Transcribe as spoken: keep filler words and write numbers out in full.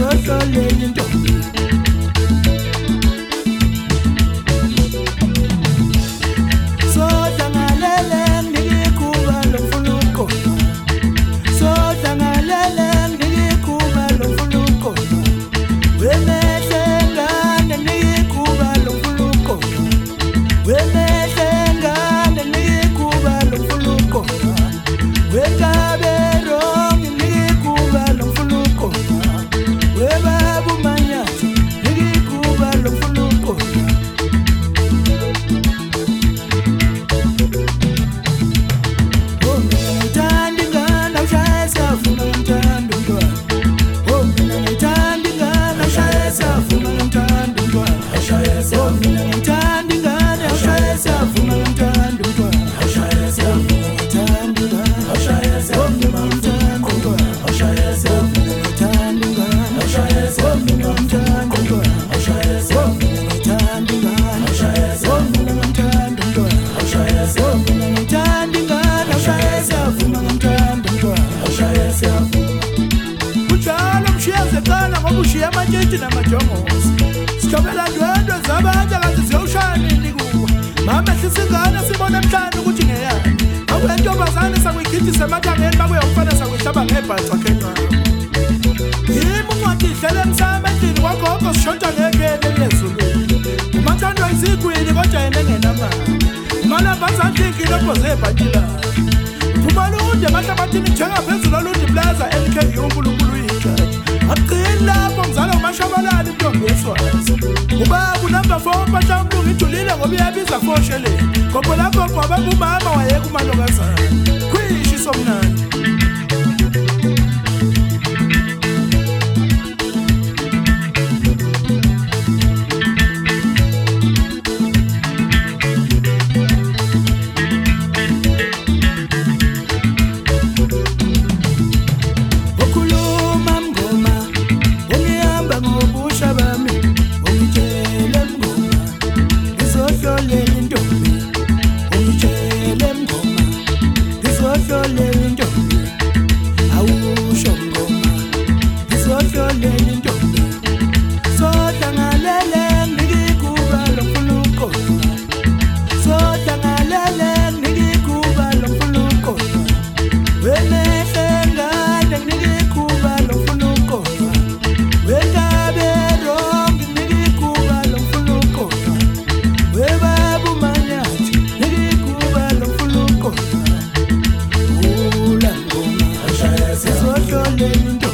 izohloleni intombi sodlangalele ngikuba lomfuna ukona sodlangalele ngikuba lomfuna ukona wemehle ngane ngikuba lomfuna ukona wemehle ngane ngikuba lomfuna ukona wekabe rongi ngikuba lomfuna ukona webabu manyathi ngikuba lomfuna ukona Ushiya amatshitshi namajongosi sihlobela ndwendwe zabanye kanti ziyoshana indikuwa mama ehlisa ingane sibona emhlanje ukuthi ngeyani awentombazane sakuyigidisa emathangeni bakuyomfana sakuyihlaba ngebhaca kenqa yimi uncwadi ihlele emsama endlini kwagogo sishonta ngekele ezulwini umathandwa izigwini kodwa yena engenamali umalambazanhle inkile obhoze ebhatilana uphumalounde emahlabathini njengaphezulu olundi plaza L K unkulunkulu uyijaji aqini lapho mzala umashabalala intombi yeswazi ubaba number four mpahla umlungu ijulile ngoba iyabiza fosheleni gogo lakho ngoba umama wayeka umalokazana kwishi somnandi Let